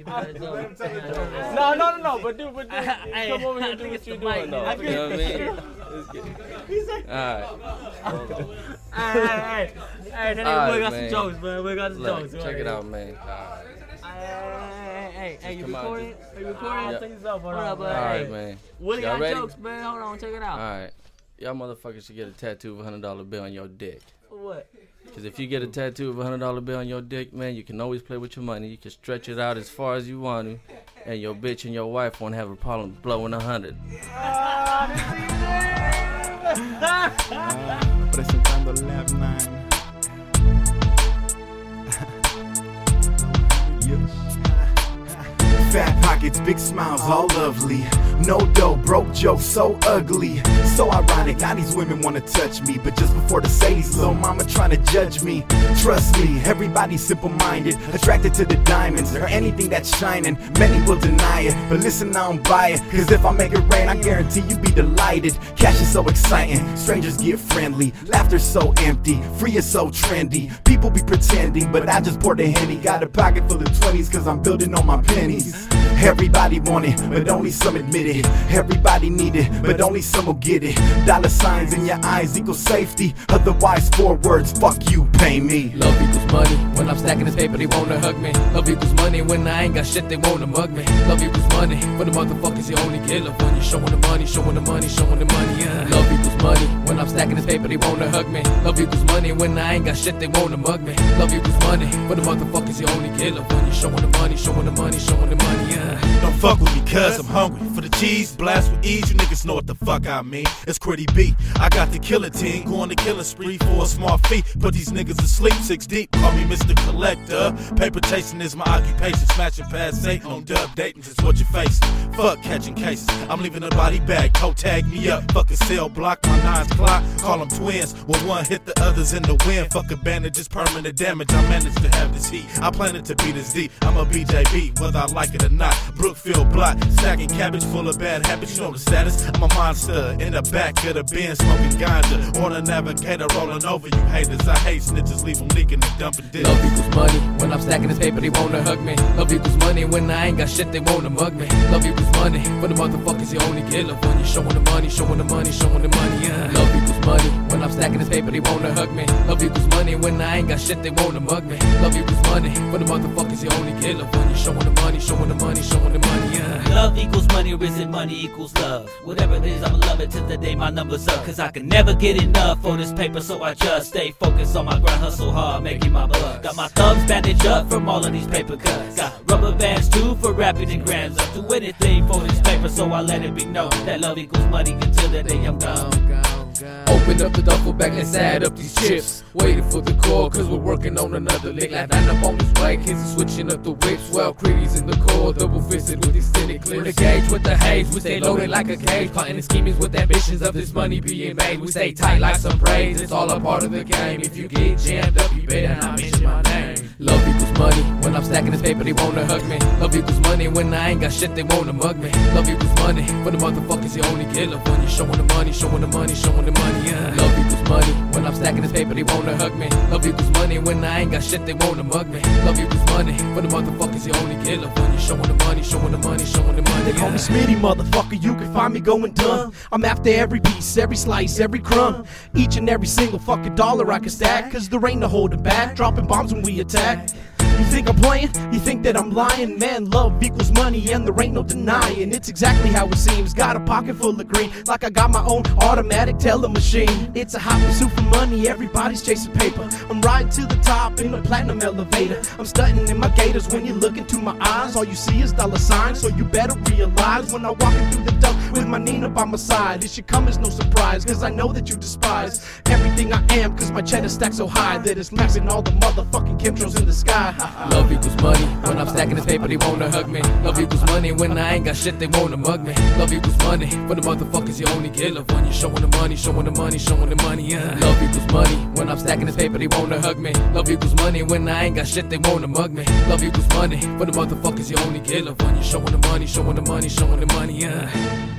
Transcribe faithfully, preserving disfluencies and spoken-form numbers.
No, no, no, no. But do, but do, Hey, come over here I and do think what it's you're the doing, mic, though. man. You know what I mean? Let's get it. Alright. Hey, hey, hey, hey, that All nigga right, got man. some jokes, man. We got some Look, jokes. check Alright. it out, man. Alright. Hey, hey, hey, you come out, recording? Are you recording? Yeah. Take this off. Hold Hold on. up, bud. Alright, Hey, man. Willie Y'all got ready? jokes, man. Hold on, check it out. Alright. Y'all motherfuckers should get a tattoo of a hundred dollar bill on your dick. What? Cause if you get a tattoo of a hundred dollar bill on your dick, man, you can always play with your money. You can stretch it out as far as you want to, and your bitch and your wife won't have a problem blowing a hundred. Presentando Lab nine. Fat pockets, big smiles, all lovely. No dough, broke jokes, so ugly. So ironic, now these women wanna touch me. But just before the Sadie's, little mama trying to judge me. Trust me, everybody's simple-minded, attracted to the diamonds or anything that's shining. Many will deny it, but listen, I don't buy it. Cause if I make it rain, I guarantee you be delighted. Cash is so exciting, strangers get friendly. Laughter's so empty, free is so trendy. People be pretending, but I just poured a Henny. Got a pocket full of twenties cause I'm building on my pennies. Everybody want it, but only some admit it. Everybody need it, but only some will get it. Dollar signs in your eyes equal safety. Otherwise, four words, fuck you, pay me. Love equals money. When I'm stacking this paper, they wanna hug me. Love equals money. When I ain't got shit, they wanna mug me. Love equals money. For the motherfuckers, you only get love when you showing the money, showing the money, showing the money. Yeah. Love equals money. When I'm stacking this paper, they wanna hug me. Love equals money. When I ain't got shit, they wanna mug me. Love equals money. For the motherfuckers, you only get love when you showing the money, showing the money, showing the money. Yeah. Don't fuck with me cause I'm hungry for the cheese, blast with ease, you niggas know what the fuck I mean. It's Quiddy B, I got the killer team, going to killing spree for a small fee. Put these niggas asleep, six deep, call me Mister Collector. Paper chasing is my occupation, smashing past Satan on dub dating, just what you facing. Fuck catching cases, I'm leaving a body bag, toe tag me up, fuck a cell block, my nines clock, call them twins. When one hit the others in the wind, fuck a bandages, permanent damage, I managed to have this heat. I planted to be this deep, I'm a B J B, whether I like it or not. Brookfield block, stacking cabbage full of bad habits, you know the status. I'm a monster in the back of the bin, smoking ganja. On a navigator, rolling over you haters. I hate snitches, leave them leaking and dumping dick. Love equals money. When I'm stacking this paper, they wanna hug me. Love equals money. When I ain't got shit, they wanna mug me. Love equals money. For the motherfuckers, you only get love when you showing the money, showing the money, showing the money. Yeah. Love equals money. When I'm stacking this paper, they wanna hug me. Love equals money. When I ain't got shit, they wanna mug me. Love equals money. For the motherfuckers, you only get love when you showing the money, showing the money, showing the money. Yeah. Love equals money, or is it money equals love? Whatever it is, I'ma love it till the day my number's up. Cause I can never get enough for this paper, so I just stay focused on my grind, hustle hard, making my bucks. Got my thumbs bandaged up from all of these paper cuts. Got rubber bands too for rapping in grams. I'll do anything for this paper, so I let it be known that love equals money until the day I'm gone. Open up the duffel bag, let's add up these chips. Waiting for the call, cause we're working on another lick. Like that up on this way, kids are switching up the whips. Well, Creedy's in the core, double fisted with extended clips. The gauge with the haze, we stay loaded like a cage. Plotting and scheming with ambitions of this money being made. We stay tight like some braids, it's all a part of the game. If you get jammed up, you better not mention my name. Love equals money. When I'm stacking this paper, they wanna hug me. Love equals money. When I ain't got shit, they wanna mug me. Love equals money. For the motherfuckers, you only get love when you showing the money, showing the money, showing the money. Yeah. Love equals money. When I'm stacking this paper, they wanna hug me. Love equals money. When I ain't got shit, they wanna mug me. Love equals money. For the motherfuckers, you only get love when you showing the money, showing the money, showing the money. They call me Smitty, motherfucker, you can find me going dumb. I'm after every piece, every slice, every crumb. Each and every single fucking dollar I can stack. Cause there ain't no holding back, dropping bombs when we attack. You think I'm playing? You think that I'm lying? Man, love equals money and there ain't no denying. It's exactly how it seems. Got a pocket full of green, like I got my own automatic teller machine. It's a hot pursuit for money, everybody's chasing paper. I'm riding to the top in a platinum elevator. I'm stunting in my gators when you look into my eyes. All you see is dollar signs, so you better realize when I'm walking through the dope with my Nina by my side. It should come as no surprise, cause I know that you despise everything I am, cause my cheddar stacked so high that it's maxing all the motherfucking chemtrails in the sky. Love equals money. When I'm stacking this paper, they wanna hug me. Love equals money. When I ain't got shit, they wanna mug me. Love equals money. For the motherfuckers, you only get love when you showing the money, showing the money, showing the money. Yeah. Love equals money. When I'm stacking this paper, they wanna hug me. Love equals money. When I ain't got shit, they wanna mug me. Love equals money. For the motherfuckers, you only get love when you showing the money, showing the money, showing the money. Yeah.